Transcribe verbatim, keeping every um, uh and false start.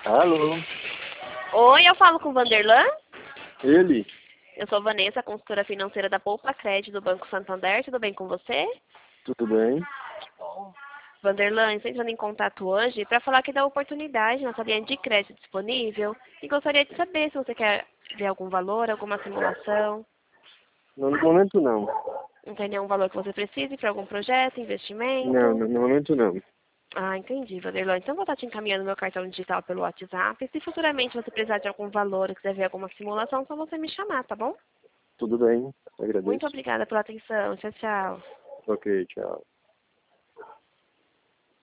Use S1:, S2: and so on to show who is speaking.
S1: Alô?
S2: Oi, eu falo com o Vanderlan.
S1: Ele?
S2: Eu sou Vanessa, consultora financeira da Poupa Crédito do Banco Santander. Tudo bem com você?
S1: Tudo bem?
S2: Vanderlan, estou entrando em contato hoje para falar aqui da oportunidade, nossa linha de crédito disponível. E gostaria de saber se você quer ver algum valor, alguma simulação.
S1: No momento não.
S2: Não tem nenhum valor que você precise para algum projeto,
S1: Não,
S2: investimento?
S1: no momento não.
S2: Ah, entendi, Vanderlan. Então vou estar te encaminhando meu cartão digital pelo WhatsApp. Se futuramente você precisar de algum valor ou quiser ver alguma simulação, só você me chamar, tá bom?
S1: Tudo bem,
S2: Muito
S1: agradeço.
S2: obrigada pela atenção. Tchau, tchau.
S1: Ok, tchau.